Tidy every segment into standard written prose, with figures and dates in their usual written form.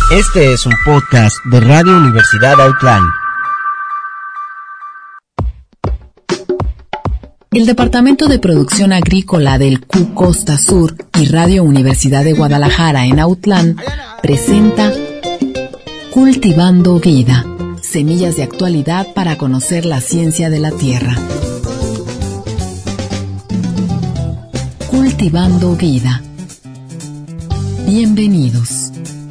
Este es un podcast de Radio Universidad Autlán. El Departamento de Producción Agrícola del Q Costa Sur y Radio Universidad de Guadalajara en Autlán presenta Cultivando Vida, semillas de actualidad para conocer la ciencia de la tierra. Cultivando Vida. Bienvenidos.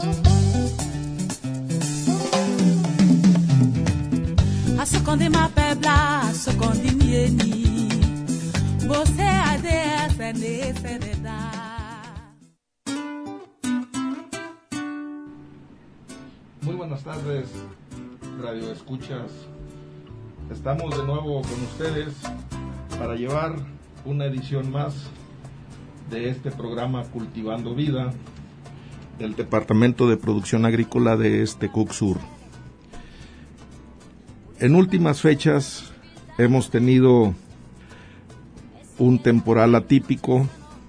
Muy buenas tardes, Radio Escuchas. Estamos de nuevo con ustedes para llevar una edición más de este programa Cultivando Vida del Departamento de Producción Agrícola de Cuc Sur. En últimas fechas hemos tenido un temporal atípico,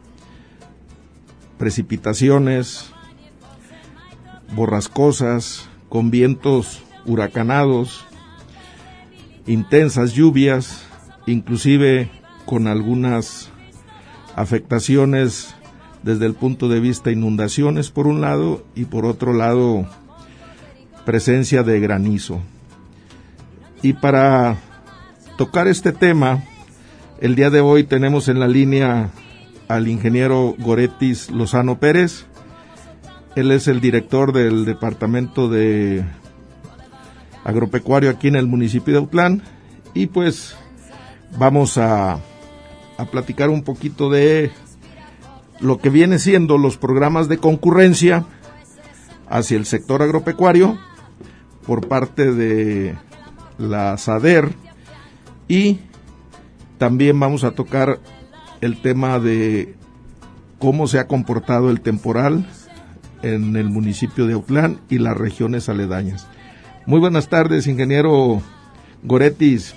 precipitaciones borrascosas, con vientos huracanados, intensas lluvias, inclusive con algunas afectaciones desde el punto de vista inundaciones por un lado y por otro lado presencia de granizo. Y para tocar este tema, el día de hoy tenemos en la línea al ingeniero Goretis Lozano Pérez. Él es el director del Departamento de Agropecuario aquí en el municipio de Autlán y pues vamos a platicar un poquito de lo que viene siendo los programas de concurrencia hacia el sector agropecuario por parte de la SADER, y también vamos a tocar el tema de cómo se ha comportado el temporal en el municipio de Autlán y las regiones aledañas. Muy buenas tardes, ingeniero Goretis.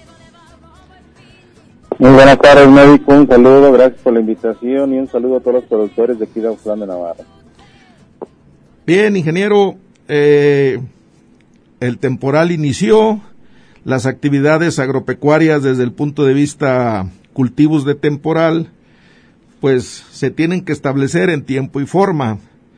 Muy buenas tardes, médico. Un saludo, gracias por la invitación y un saludo a todos los productores de aquí de Autlán de Navarra. Bien, ingeniero, el temporal inició, las actividades agropecuarias desde el punto de vista cultivos de temporal, pues se tienen que establecer en tiempo y forma.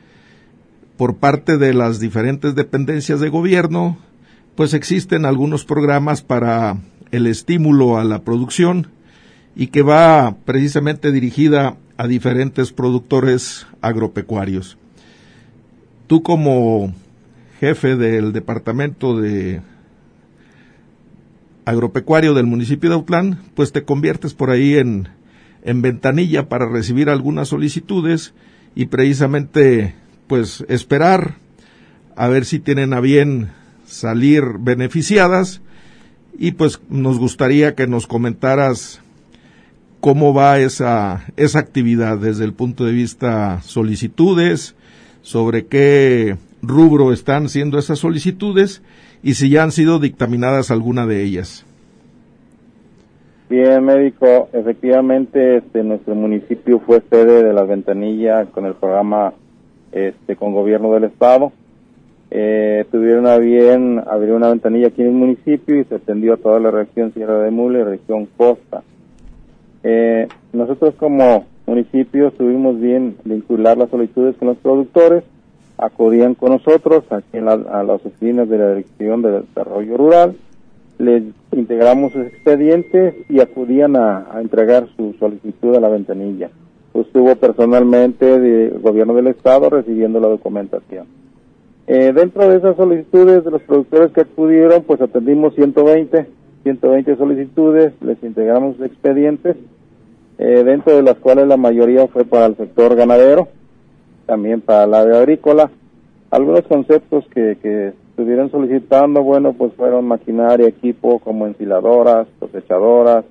Por parte de las diferentes dependencias de gobierno, pues existen algunos programas para el estímulo a la producción y que va precisamente dirigida a diferentes productores agropecuarios. Tú como jefe del Departamento de Agropecuario del municipio de Autlán, pues te conviertes por ahí en ventanilla para recibir algunas solicitudes y precisamente pues esperar a ver si tienen a bien salir beneficiadas, y pues nos gustaría que nos comentaras cómo va esa actividad desde el punto de vista solicitudes, sobre qué rubro están siendo esas solicitudes y si ya han sido dictaminadas alguna de ellas. Bien, médico, efectivamente nuestro municipio fue sede de la ventanilla con el programa con gobierno del estado. Tuvieron a bien abrir una ventanilla aquí en el municipio y se atendió a toda la región Sierra de Mule y región Costa. Nosotros como municipio tuvimos bien vincular las solicitudes con los productores, acudían con nosotros aquí a las oficinas de la Dirección de Desarrollo Rural, les integramos sus expedientes y acudían a entregar su solicitud a la ventanilla. Estuvo personalmente del gobierno del estado recibiendo la documentación. Dentro de esas solicitudes de los productores que acudieron, pues atendimos 120 solicitudes, les integramos sus expedientes, dentro de las cuales la mayoría fue para el sector ganadero, también para el área agrícola. Algunos conceptos que estuvieron solicitando, bueno, pues fueron maquinaria, equipo como ensiladoras, cosechadoras,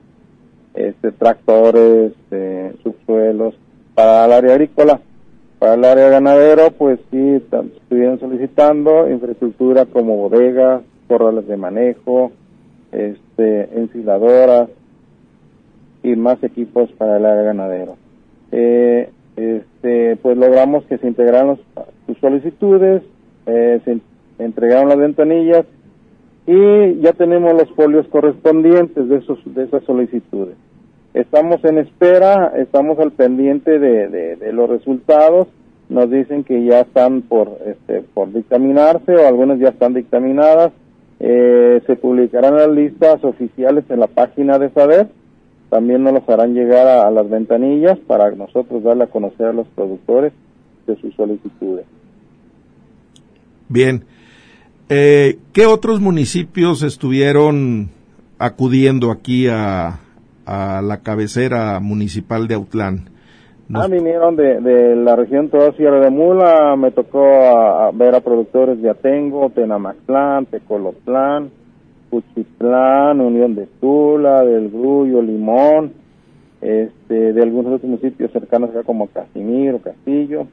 tractores, subsuelos, para el área agrícola. Para el área ganadero, pues sí, estuvieron solicitando infraestructura como bodegas, corrales de manejo, ensiladoras y más equipos para el área ganadero. Pues logramos que se integraran sus solicitudes, se entregaron las ventanillas y ya tenemos los folios correspondientes de esas solicitudes. Estamos en espera, estamos al pendiente de los resultados. Nos dicen que ya están por dictaminarse, o algunas ya están dictaminadas. Se publicarán las listas oficiales en la página de Saber. También nos los harán llegar a las ventanillas para nosotros darle a conocer a los productores de sus solicitudes. Bien. ¿Qué otros municipios estuvieron acudiendo aquí a la cabecera municipal de Autlán? Vinieron de la región toda Sierra de Mula. Me tocó ver a productores de Atengo, Tenamaxtlán, Tecolotlán, Cuchitlán, Unión de Tula, del Grullo, Limón, de algunos otros municipios cercanos acá como Casimiro, Castillo,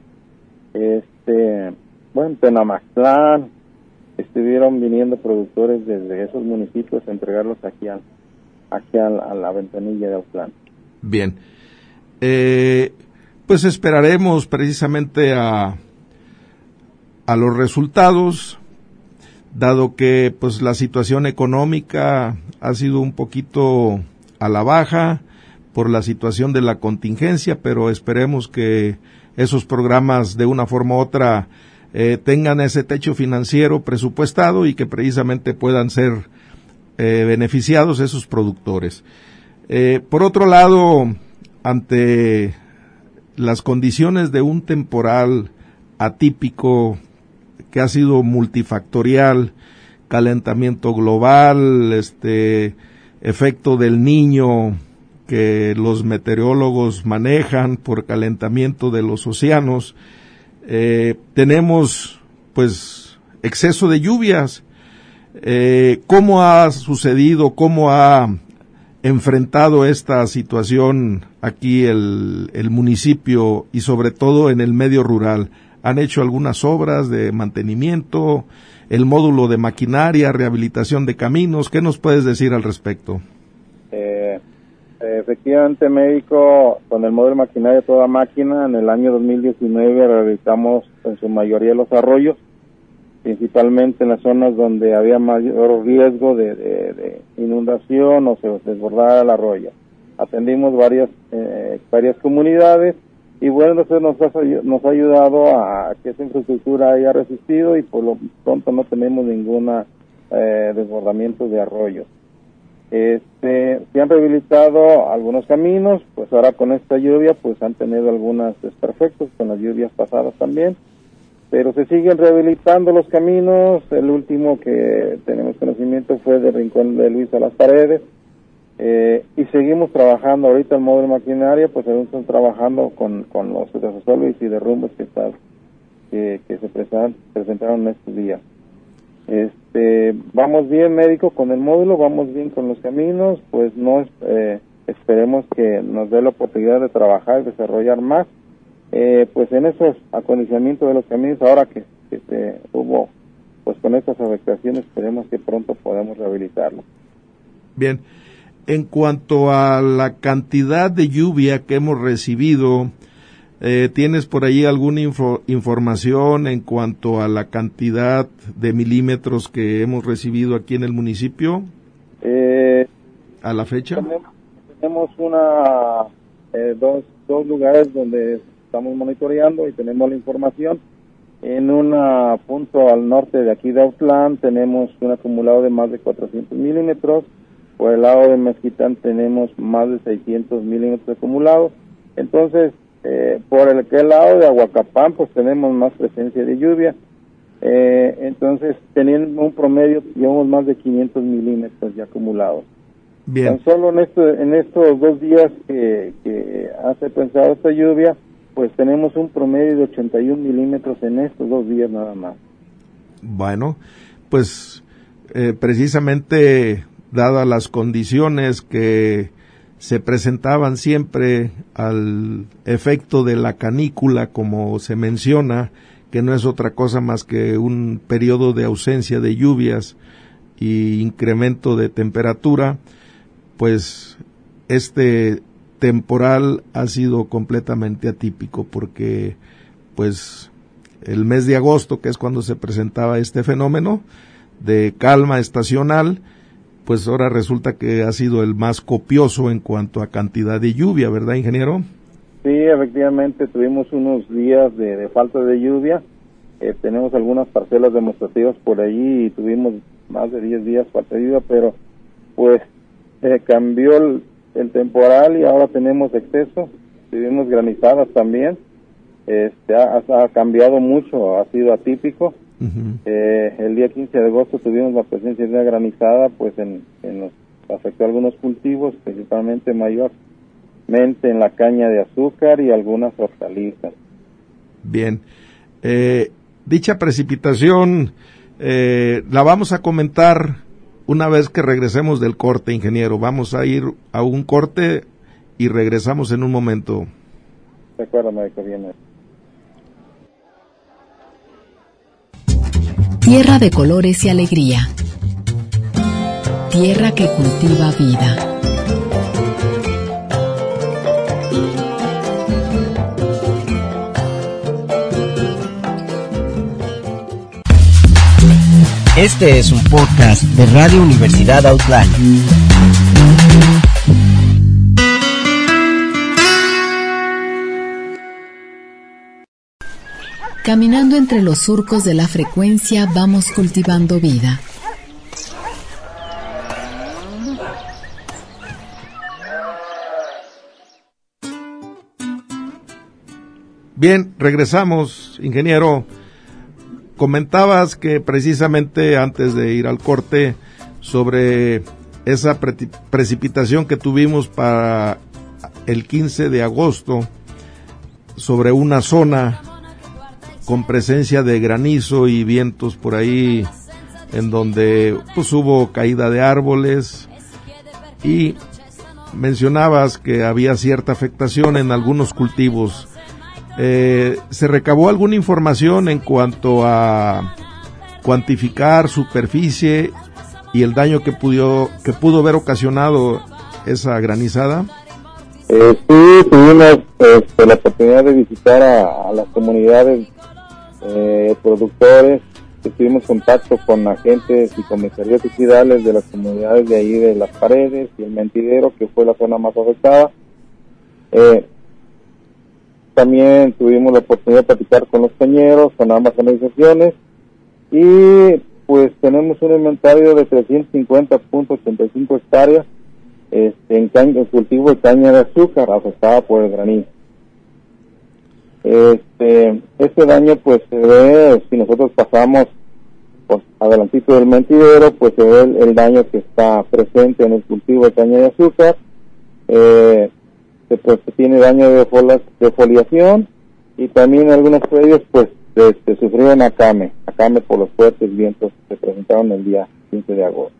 Tenamaxtlán. Estuvieron viniendo productores desde esos municipios a entregarlos aquí a la ventanilla de Autlán. Bien. Pues esperaremos precisamente a los resultados, dado que pues la situación económica ha sido un poquito a la baja por la situación de la contingencia, pero esperemos que esos programas de una forma u otra tengan ese techo financiero presupuestado y que precisamente puedan ser beneficiados esos productores. Por otro lado, ante las condiciones de un temporal atípico que ha sido multifactorial, calentamiento global, efecto del Niño que los meteorólogos manejan por calentamiento de los océanos, tenemos pues exceso de lluvias. ¿Cómo ha sucedido, cómo ha enfrentado esta situación aquí el municipio y sobre todo en el medio rural? ¿Han hecho algunas obras de mantenimiento, el módulo de maquinaria, rehabilitación de caminos? ¿Qué nos puedes decir al respecto? Efectivamente, médico, con el módulo de maquinaria toda máquina, en el año 2019 rehabilitamos en su mayoría los arroyos, principalmente en las zonas donde había mayor riesgo de inundación o se desbordara el arroyo. Atendimos varias comunidades y bueno, entonces nos ha ayudado a que esa infraestructura haya resistido y por lo pronto no tenemos ninguna desbordamiento de arroyos. Se han rehabilitado algunos caminos, pues ahora con esta lluvia pues han tenido algunos desperfectos con las lluvias pasadas también, pero se siguen rehabilitando los caminos. El último que tenemos conocimiento fue de Rincón de Luis a Las Paredes, y seguimos trabajando. Ahorita el módulo de maquinaria, pues estamos trabajando con los desasolves y derrumbes que se presentaron en estos días. Vamos bien, médico, con el módulo, vamos bien con los caminos, pues esperemos que nos dé la oportunidad de trabajar y desarrollar más, pues en esos acondicionamientos de los caminos, ahora que hubo, pues con estas afectaciones, esperemos que pronto podamos rehabilitarlo. Bien, en cuanto a la cantidad de lluvia que hemos recibido, ¿tienes por ahí alguna información en cuanto a la cantidad de milímetros que hemos recibido aquí en el municipio? ¿A la fecha? Tenemos dos lugares donde estamos monitoreando y tenemos la información. En un punto al norte de aquí de Autlán tenemos un acumulado de más de 400 milímetros. Por el lado de Mezquitán tenemos más de 600 milímetros acumulados. Entonces, por aquel lado de Aguacapán, pues tenemos más presencia de lluvia. Entonces, teniendo un promedio, llevamos más de 500 milímetros ya acumulados. Bien. Tan solo en estos 2 días que hace pensado esta lluvia, pues tenemos un promedio de 81 milímetros en estos 2 días nada más. Bueno, pues precisamente dadas las condiciones que se presentaban siempre al efecto de la canícula, como se menciona, que no es otra cosa más que un periodo de ausencia de lluvias y incremento de temperatura, pues este temporal ha sido completamente atípico porque pues el mes de agosto, que es cuando se presentaba este fenómeno de calma estacional, pues ahora resulta que ha sido el más copioso en cuanto a cantidad de lluvia, ¿verdad, ingeniero? Sí, efectivamente tuvimos unos días de falta de lluvia. Tenemos algunas parcelas demostrativas por allí y tuvimos más de 10 días falta de lluvia, pero pues cambió el temporal y ahora tenemos exceso. Tuvimos granizadas también. Ha cambiado mucho, ha sido atípico. Uh-huh. El día 15 de agosto tuvimos la presencia de una granizada, pues nos afectó a algunos cultivos, principalmente mayormente en la caña de azúcar y algunas hortalizas. Bien, dicha precipitación la vamos a comentar una vez que regresemos del corte, ingeniero. Vamos a ir a un corte y regresamos en un momento. De acuerdo, médico, bien. Tierra de colores y alegría. Tierra que cultiva vida. Este es un podcast de Radio Universidad Outland. Caminando entre los surcos de la frecuencia vamos cultivando vida. Bien, regresamos, ingeniero. Comentabas que precisamente antes de ir al corte sobre esa precipitación que tuvimos para el 15 de agosto sobre una zona con presencia de granizo y vientos por ahí, en donde pues hubo caída de árboles, y mencionabas que había cierta afectación en algunos cultivos. ¿Se recabó alguna información en cuanto a cuantificar superficie y el daño que pudo haber ocasionado esa granizada? Sí, tuvimos la oportunidad de visitar a las comunidades productores. Tuvimos contacto con agentes y comisarías ejidales de las comunidades de ahí, de Las Paredes y El Mentidero, que fue la zona más afectada. También tuvimos la oportunidad de platicar con los cañeros, con ambas organizaciones, y pues tenemos un inventario de 350.85 hectáreas en cultivo de caña de azúcar afectada por el granizo. Este daño pues se ve, si nosotros pasamos pues, adelantito del Mentidero, pues se ve el daño que está presente en el cultivo de caña de azúcar. Pues tiene daño de foliación, y también algunos predios pues sufrieron acame por los fuertes vientos que se presentaron el día 15 de agosto.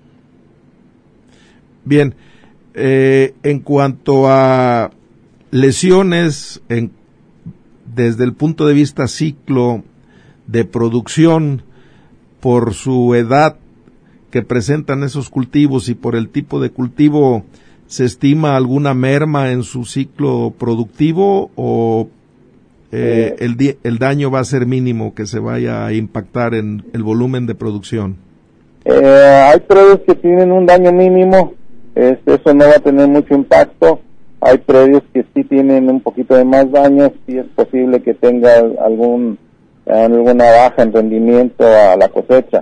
Bien, en cuanto a lesiones desde el punto de vista ciclo de producción, por su edad que presentan esos cultivos y por el tipo de cultivo, ¿se estima alguna merma en su ciclo productivo o el daño va a ser mínimo, que se vaya a impactar en el volumen de producción? Hay predios que tienen un daño mínimo, eso no va a tener mucho impacto. Hay predios que sí tienen un poquito de más daño, sí es posible que tenga alguna baja en rendimiento a la cosecha.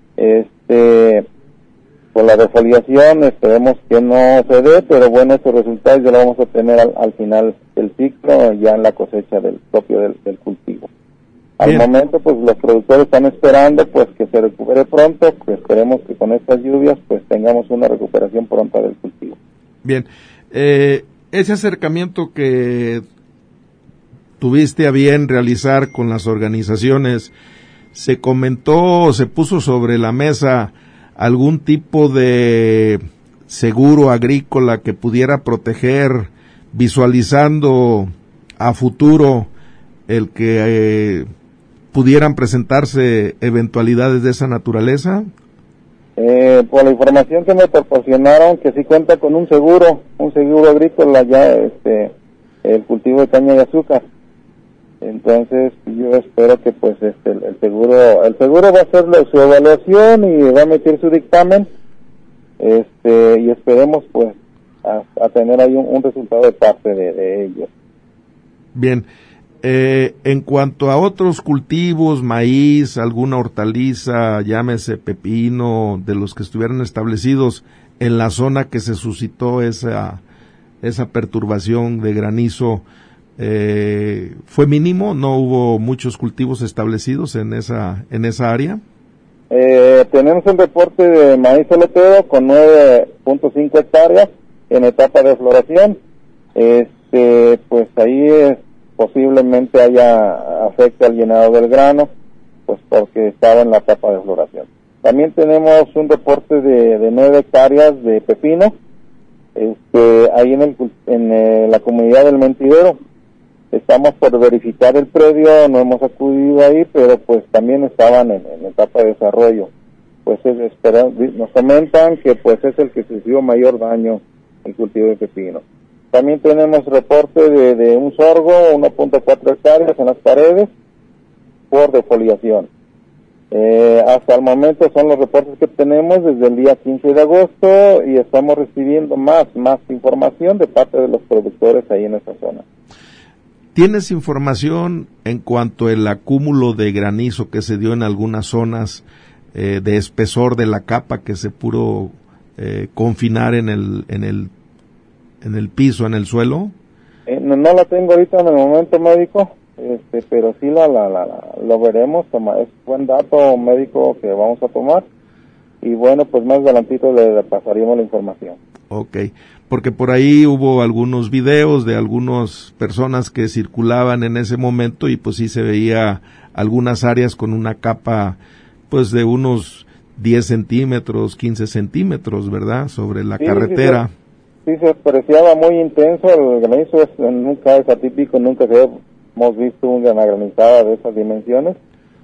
Por la defoliación esperemos que no se dé, pero bueno, estos resultados ya lo vamos a tener al final del ciclo, ya en la cosecha del cultivo. Al momento pues los productores están esperando pues que se recupere pronto, pues esperemos que con estas lluvias pues tengamos una recuperación pronta del cultivo. Bien, ese acercamiento que tuviste a bien realizar con las organizaciones, ¿se comentó, se puso sobre la mesa algún tipo de seguro agrícola que pudiera proteger, visualizando a futuro el que pudieran presentarse eventualidades de esa naturaleza? Por la información que me proporcionaron, que sí cuenta con un seguro agrícola ya, el cultivo de caña de azúcar. Entonces yo espero que pues el seguro va a hacer su evaluación y va a emitir su dictamen, y esperemos pues a tener ahí un resultado de parte de ellos. Bien, en cuanto a otros cultivos, maíz, alguna hortaliza, llámese pepino, de los que estuvieran establecidos en la zona que se suscitó esa perturbación de granizo, ¿fue mínimo? ¿No hubo muchos cultivos establecidos en esa área? Tenemos un reporte de maíz solotero con 9.5 hectáreas en etapa de floración. Pues ahí posiblemente afecte al llenado del grano, pues porque estaba en la etapa de floración. También tenemos un reporte de 9 hectáreas de pepino, ahí en la comunidad del Mentidero. Estamos por verificar el predio, no hemos acudido ahí, pero pues también estaban en etapa de desarrollo. Pues nos comentan que pues es el que sufrió mayor daño el cultivo de pepino. También tenemos reporte de un sorgo, 1.4 hectáreas en las paredes, por defoliación. Hasta el momento son los reportes que tenemos desde el día 15 de agosto y estamos recibiendo más información de parte de los productores ahí en esa zona. ¿Tienes información en cuanto al acúmulo de granizo que se dio en algunas zonas, de espesor de la capa que se pudo confinar en el piso, en el suelo? No la tengo ahorita en el momento, médico, pero sí lo veremos. Es buen dato médico que vamos a tomar y bueno, pues más adelantito le pasaríamos la información. Okay, porque por ahí hubo algunos videos de algunas personas que circulaban en ese momento y pues sí se veía algunas áreas con una capa pues de unos 10 centímetros, 15 centímetros, ¿verdad? Sobre la carretera. Sí, se apreciaba muy intenso, el granizo nunca es atípico, nunca hemos visto una granizada de esas dimensiones,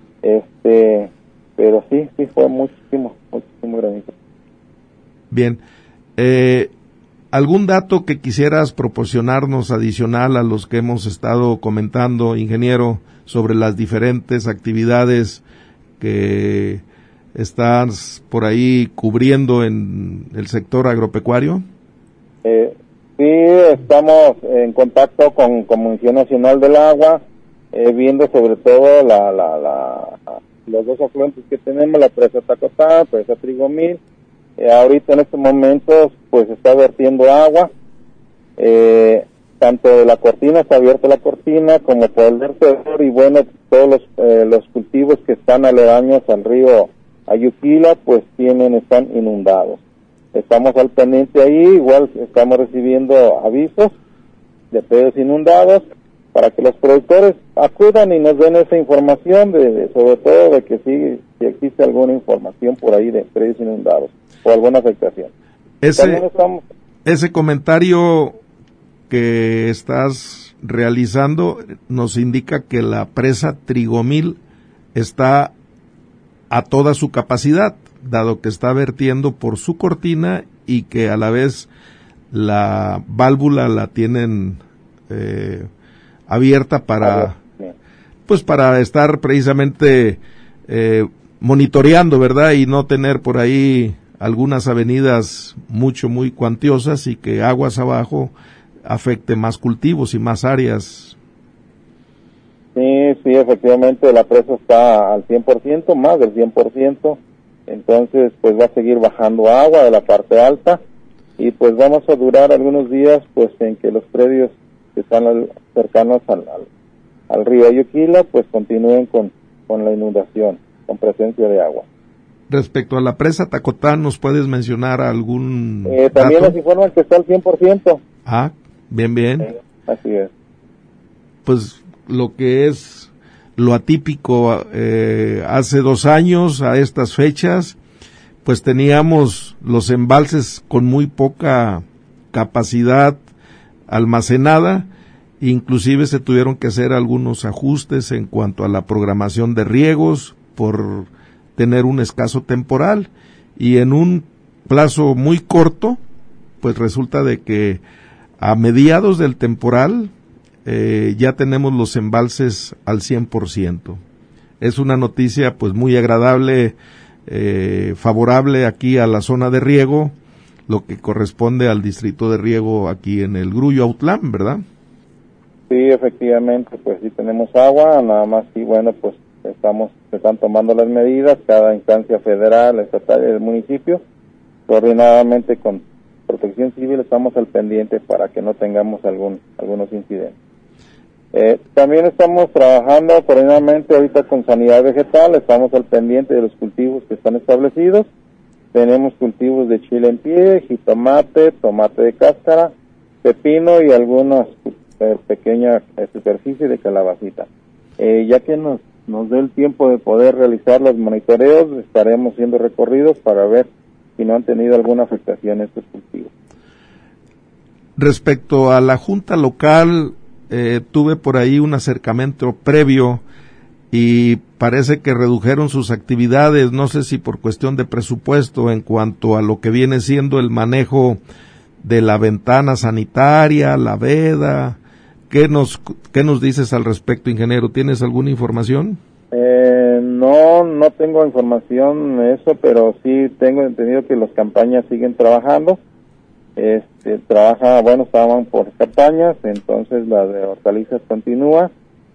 pero sí fue muchísimo granizo. Bien, ¿algún dato que quisieras proporcionarnos adicional a los que hemos estado comentando, ingeniero, sobre las diferentes actividades que estás por ahí cubriendo en el sector agropecuario? Sí, estamos en contacto con Comisión Nacional del Agua, viendo sobre todo los dos afluentes que tenemos, la presa Tacotá, presa Trigomil. Ahorita en estos momentos pues está vertiendo agua, tanto de la cortina, está abierta la cortina, como por el vertedor, y bueno, todos los cultivos que están aledaños al río Ayuquila pues están inundados. Estamos al pendiente ahí, igual estamos recibiendo avisos de predios inundados para que los productores acudan y nos den esa información, sobre todo de que si existe alguna información por ahí de predios inundados o alguna afectación. Ese comentario que estás realizando nos indica que la presa Trigomil está a toda su capacidad, dado que está vertiendo por su cortina y que a la vez la válvula la tienen abierta para estar precisamente monitoreando, ¿verdad? Y no tener por ahí algunas avenidas muy cuantiosas y que aguas abajo afecte más cultivos y más áreas. Sí, efectivamente la presa está al 100%, más del 100%, entonces pues va a seguir bajando agua de la parte alta y pues vamos a durar algunos días pues en que los predios que están cercanos al río Ayuquila pues continúen con la inundación, con presencia de agua. Respecto a la presa Tacotá, ¿nos puedes mencionar algún también dato? nos informan que está al 100%. Ah, bien. Así es. Pues lo que es lo atípico, hace 2 años a estas fechas, pues teníamos los embalses con muy poca capacidad almacenada, inclusive se tuvieron que hacer algunos ajustes en cuanto a la programación de riegos por tener un escaso temporal, y en un plazo muy corto, pues resulta de que a mediados del temporal ya tenemos los embalses al 100%. Es una noticia pues muy agradable, favorable aquí a la zona de riego, lo que corresponde al distrito de riego aquí en el Grullo Autlán, ¿verdad? Sí, efectivamente, pues sí tenemos agua, nada más y bueno, pues se están tomando las medidas, cada instancia federal, estatal y del municipio, coordinadamente con Protección Civil estamos al pendiente para que no tengamos algunos incidentes. También estamos trabajando coordinadamente ahorita con Sanidad Vegetal, estamos al pendiente de los cultivos que están establecidos. Tenemos cultivos de chile en pie, jitomate, tomate de cáscara, pepino y algunas pequeña superficie de calabacita. Ya que nos dé el tiempo de poder realizar los monitoreos, estaremos haciendo recorridos para ver si no han tenido alguna afectación estos cultivos. Respecto a la Junta Local, tuve por ahí un acercamiento previo y parece que redujeron sus actividades, no sé si por cuestión de presupuesto en cuanto a lo que viene siendo el manejo de la ventana sanitaria, la veda. ¿Qué nos dices al respecto, ingeniero? ¿Tienes alguna información? No tengo información de eso, pero sí tengo entendido que las campañas siguen trabajando. Estaban por campañas, entonces la de hortalizas continúa.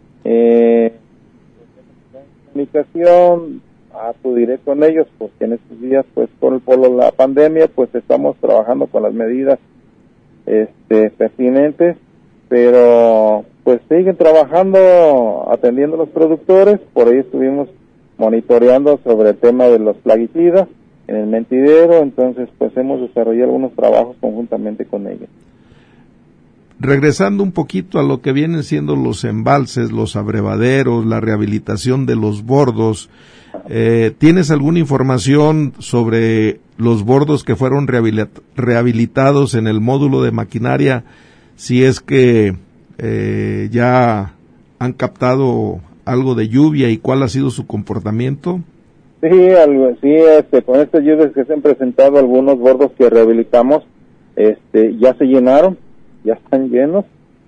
Comunicación, acudiré con ellos porque en estos días, pues por la pandemia, pues estamos trabajando con las medidas pertinentes, pero pues siguen trabajando, atendiendo a los productores. Por ahí estuvimos monitoreando sobre el tema de los plaguicidas en el mentidero, entonces pues hemos desarrollado algunos trabajos conjuntamente con ellos. Regresando un poquito a lo que vienen siendo los embalses, los abrevaderos, la rehabilitación de los bordos, ¿tienes alguna información sobre los bordos que fueron rehabilitados en el módulo de maquinaria, si es que ya han captado algo de lluvia y cuál ha sido su comportamiento? Sí, con estas lluvias que se han presentado, algunos bordos que rehabilitamos ya se llenaron, ya están llenos.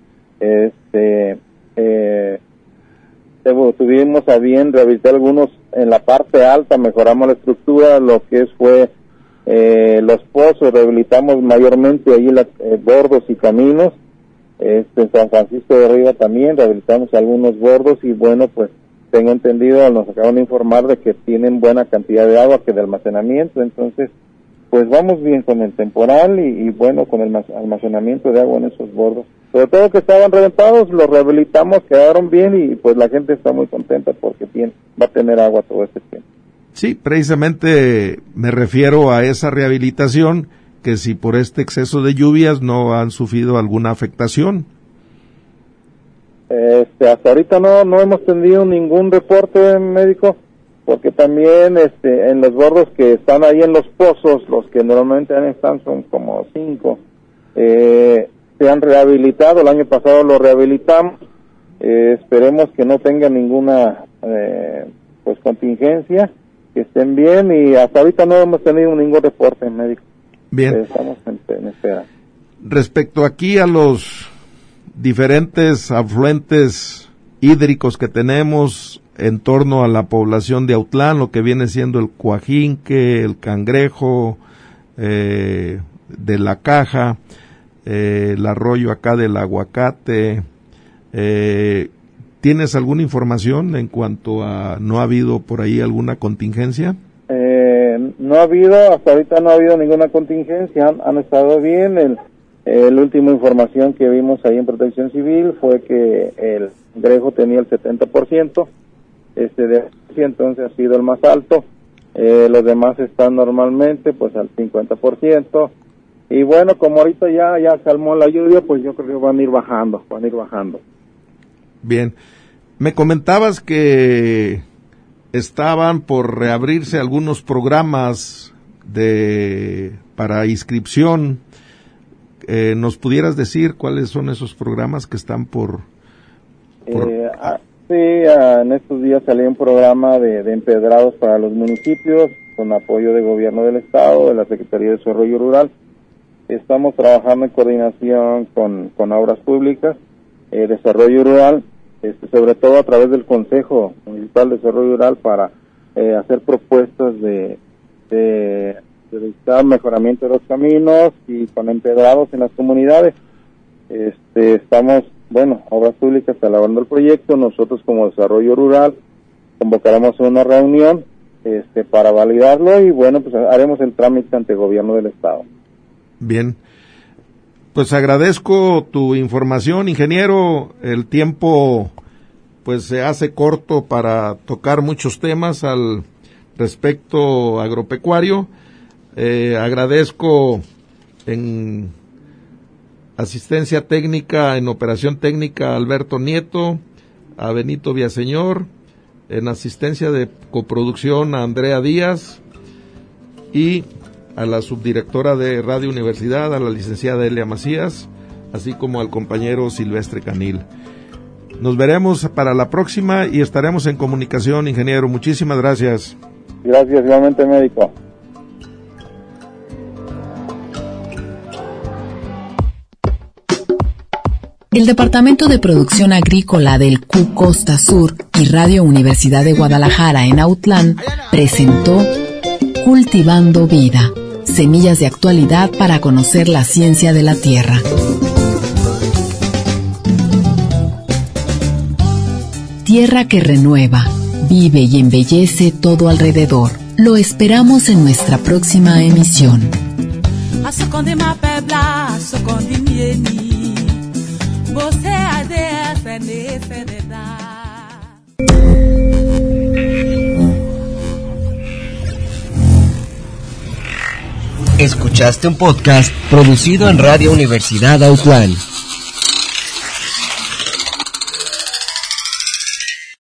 Tuvimos a bien rehabilitar algunos en la parte alta, mejoramos la estructura, lo que fue los pozos, rehabilitamos mayormente allí bordos y caminos. En San Francisco de Arriba también rehabilitamos algunos bordos y bueno, pues tengo entendido, nos acaban de informar de que tienen buena cantidad de agua, que de almacenamiento, entonces pues vamos bien con el temporal y bueno, con el almacenamiento de agua en esos bordos. Sobre todo que estaban reventados, los rehabilitamos, quedaron bien y pues la gente está muy contenta porque va a tener agua todo este tiempo. Sí, precisamente me refiero a esa rehabilitación, que si por este exceso de lluvias no han sufrido alguna afectación. Hasta ahorita no hemos tenido ningún reporte médico, porque también en los bordos que están ahí en los pozos, los que normalmente están son como 5, se han rehabilitado. El año pasado lo rehabilitamos, esperemos que no tengan ninguna pues contingencia, que estén bien, y hasta ahorita no hemos tenido ningún reporte médico. Bien. Estamos en espera. Respecto aquí a los diferentes afluentes hídricos que tenemos en torno a la población de Autlán, lo que viene siendo el Coajinque, el Cangrejo, de la Caja, el arroyo acá del Aguacate, ¿tienes alguna información en cuanto a no ha habido por ahí alguna contingencia? No ha habido, hasta ahorita no ha habido ninguna contingencia, han estado bien. La última información que vimos ahí en Protección Civil fue que el Cangrejo tenía el 70%, entonces ha sido el más alto. Los demás están normalmente pues al 50%, y bueno, como ahorita ya calmó la lluvia, pues yo creo que van a ir bajando. Bien, me comentabas que estaban por reabrirse algunos programas para inscripción. ¿Nos pudieras decir cuáles son esos programas que están por... Sí, en estos días salió un programa de empedrados para los municipios con apoyo del gobierno del estado, de la Secretaría de Desarrollo Rural. Estamos trabajando en coordinación con obras públicas Desarrollo Rural, sobre todo a través del Consejo Municipal de Desarrollo Rural, para hacer propuestas de buscar mejoramiento de los caminos y con empedrados en las comunidades. Estamos, Obras Públicas elaborando el proyecto. Nosotros como Desarrollo Rural convocaremos una reunión para validarlo y pues haremos el trámite ante el gobierno del estado. Bien, pues agradezco tu información, ingeniero. El tiempo pues se hace corto para tocar muchos temas al respecto agropecuario. Agradezco en asistencia técnica, en operación técnica, a Alberto Nieto, a Benito Villaseñor, en asistencia de coproducción a Andrea Díaz y a la subdirectora de Radio Universidad, a la licenciada Elia Macías, así como al compañero Silvestre Canil. Nos veremos para la próxima y estaremos en comunicación, ingeniero. Muchísimas gracias. Gracias, igualmente, médico. El Departamento de Producción Agrícola del Q Costa Sur y Radio Universidad de Guadalajara en Autlán presentó Cultivando Vida, semillas de actualidad para conocer la ciencia de la tierra. Tierra que renueva, vive y embellece todo alrededor. Lo esperamos en nuestra próxima emisión. Escuchaste un podcast producido en Radio Universidad Autlán.